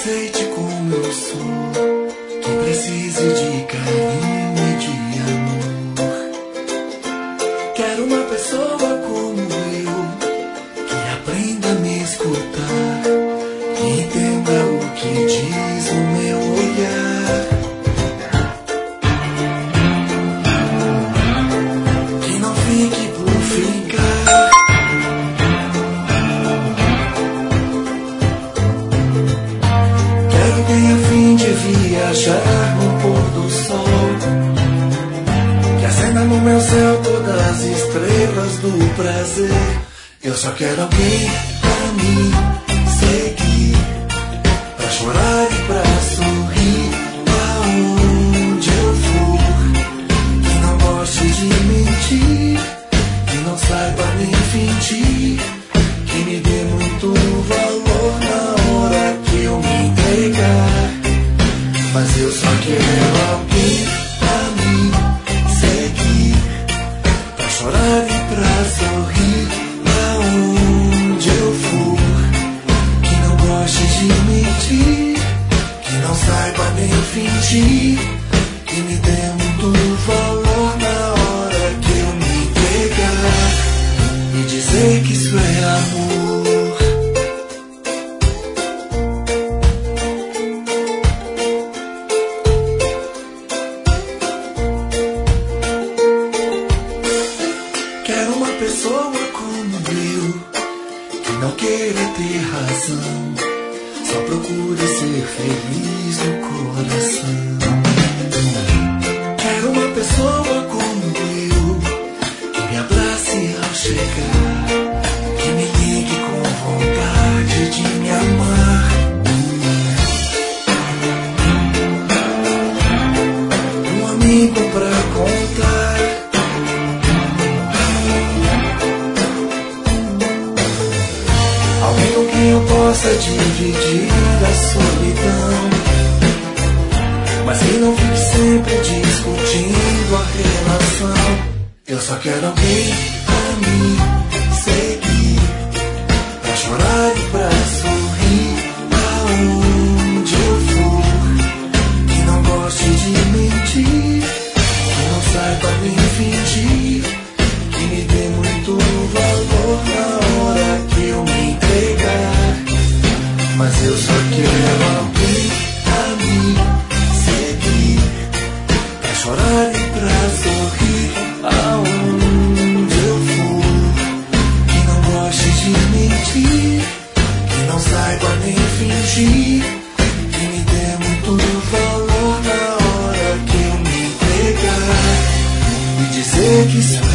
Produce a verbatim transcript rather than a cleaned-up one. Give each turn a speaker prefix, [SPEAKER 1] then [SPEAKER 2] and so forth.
[SPEAKER 1] aceite como eu sou, que precise de carinho e de amor. Quero uma pessoa como eu, que aprenda a me escutar, que entenda o que diz o meu olhar, que não fique por ficar. Quero ter a fim de viajar no pôr do sol, que acenda no meu céu todas as estrelas do prazer. Eu só quero alguém pra mim seguir, pra chorar e pra sorrir aonde eu for, que não goste de mentir, que não saiba nem fingir, que me dê muito valor na hora que eu me entregar. Mas eu só quero alguém pra mim seguir, pra chorar e pra sorrir aonde eu for, que não goste de mentir, que não saiba nem fingir, que me dê muito valor na hora que eu me entregar e dizer que isso é amor. Quero uma pessoa como eu, que não queira ter razão, só procure ser feliz no coração. Quero uma pessoa como eu, que me abrace ao chegar, que me ligue com vontade de me amar. Um amigo pra contar, alguém com quem eu possa dividir a solidão, mas que não fique sempre discutindo a relação. Eu só quero alguém pra mim seguir, pra chorar e pra sorrir aonde eu for, que não goste de mentir, que não saiba nem fingir, que me dê muito valor na hora que eu me entregar. Mas eu só quero alguém pra mim seguir, pra chorar e pra sorrir aonde eu for, que não goste de mentir, que não saiba nem fingir, que me dê muito valor na hora que eu me entregar e dizer que